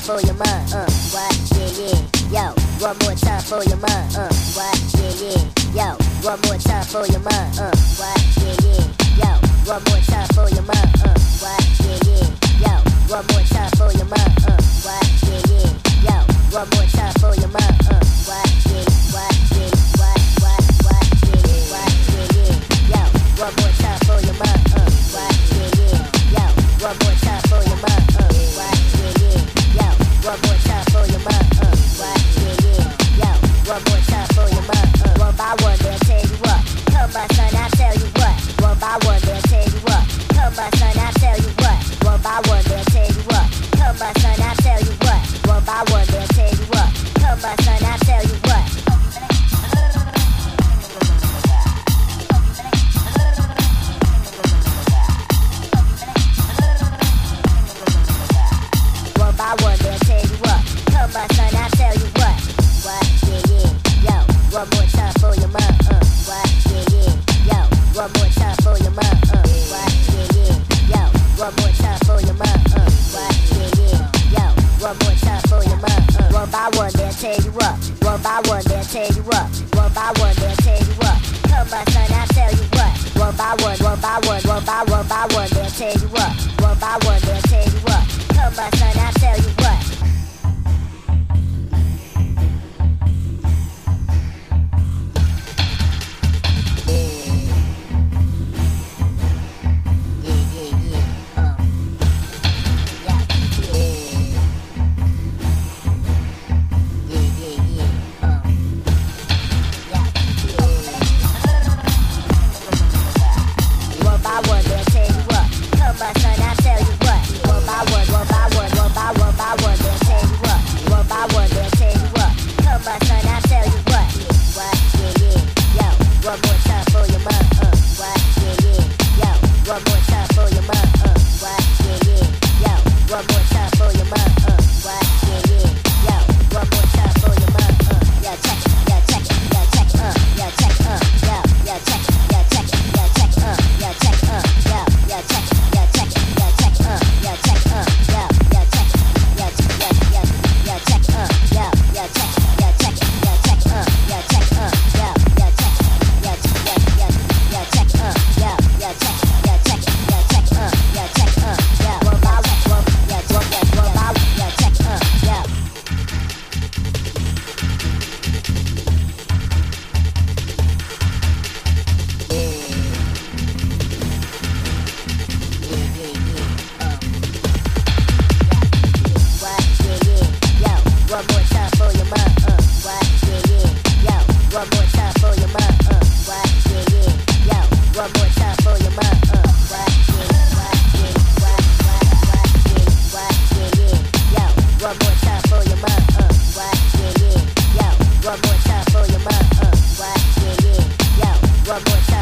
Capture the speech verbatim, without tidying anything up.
for your mind, uh, what, yeah, yeah, yo, one more time for your mind, uh, what, yeah, yeah, yo, one more time for your mind, uh, what, yeah, yeah, yo, one more time for your mind, uh, what, yeah, yeah, yo, one more time for your mind, uh, what, yeah, yeah, yo, one more time for your mind, uh, what, yeah, what, yeah, what, what, what, yeah, what, yeah, yo, one more time for your mind, uh, what, yeah, yo, one more time for your mind, uh, what, yeah, yo, one more time for your mind, uh, what, yeah, yo, one more time for your mind, uh, one by one they'll tell you what, come my son, I'll tell you what, one by one they'll tell you what, come my son, I'll tell you what, one by one they'll tell you what, come my son, I'll tell you what, one by one they'll tell you what, come my son, I'll tell you what. One by one they'll tell you what, come my son, I'll tell you what, what, yeah, yeah, yo, one more time for your mind, uh, what, yeah, yeah, yo, one more time for your mind, uh, what, yeah, yeah, yo, one more time for your mind, uh, what, yeah, yeah, yo, one more time for your mind, uh, one by one they'll tell you what, one by one they'll tell you what, one by one they'll tell you what, come my son, I'll tell you what, one by one, one by one, one by one by one they'll tell you what, one by one they'll tell you what, come my son, I'll tell you what. One more time.